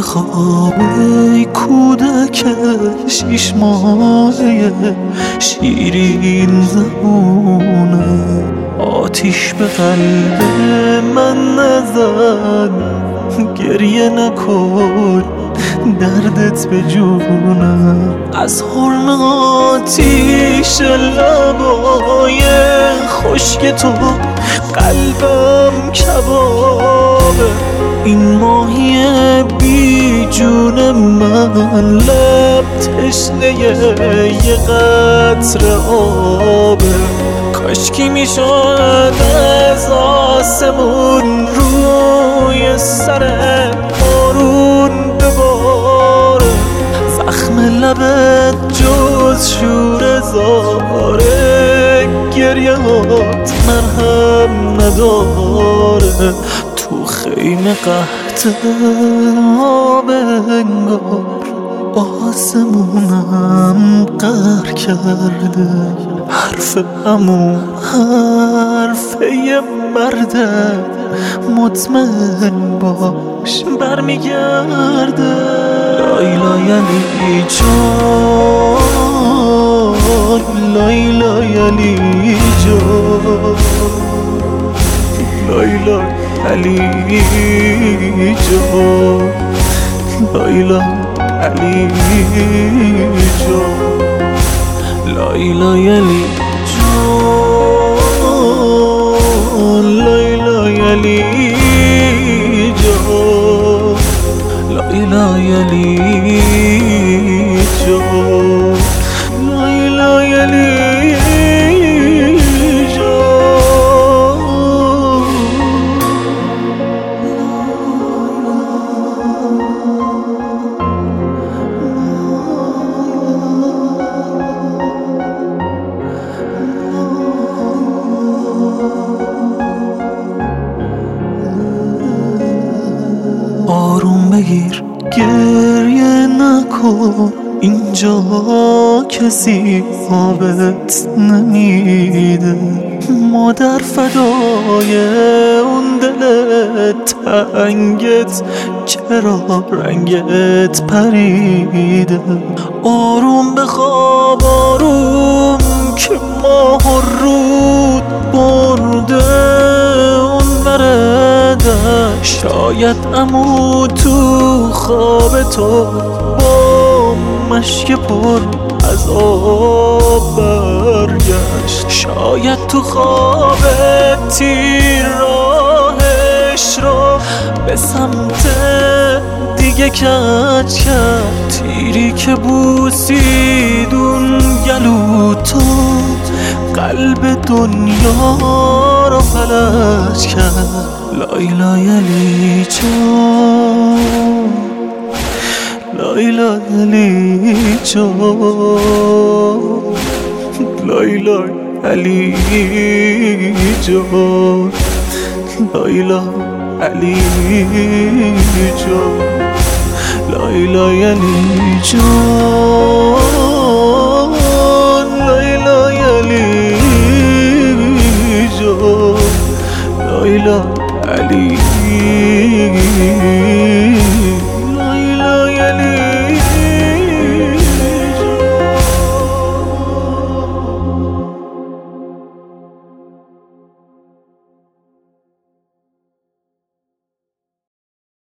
بخواب ای کودک 6 ماهه شیرین زبونه، آتیش به قلب من نزن، گریه نکن دردت به جونم. از حرم آتیش لبای خشک تو قلبم کبابه، این ماهی بی جون من لب تشنه یه قطره آبه. کاشکی میشد از آسمون روی سر بارون بباره، زخم لبت جز شور زاره گریهات مرهم نداره. تو خیمه قحط آب انگار آسمونم قهر کرده، حرف عمو حرف یه مرده، مطمئن باش برمیگرده. لایلا یلی جان، لایلا یلی جان، لایلا علی جان، لایلا علی جان، لایلا یلی جان، لایلا یلی جان، لایلا یلی جان، لایلا یلی آروم بگیر گریه نکن، اینجا کسی آبت نمیده. مادر فدای اون دلت تنگت، چرا رنگت پریده. آروم بخواب آروم که ماه و رود برده اون وردش. شاید عمو تو خواب تو با مشک پر از آب برگشت، شاید تو خواب تیر راهش رو به سمت دیگه کج کرد. تیری که بوسید اون گلو تو قلب دنیا رو فلج کرد. لایلا یلی جان، لایلا یلی جان، لایلا علی جان، لایلا علی جان، لایلا یلی جان، لایلا یلی جان، لایلا علی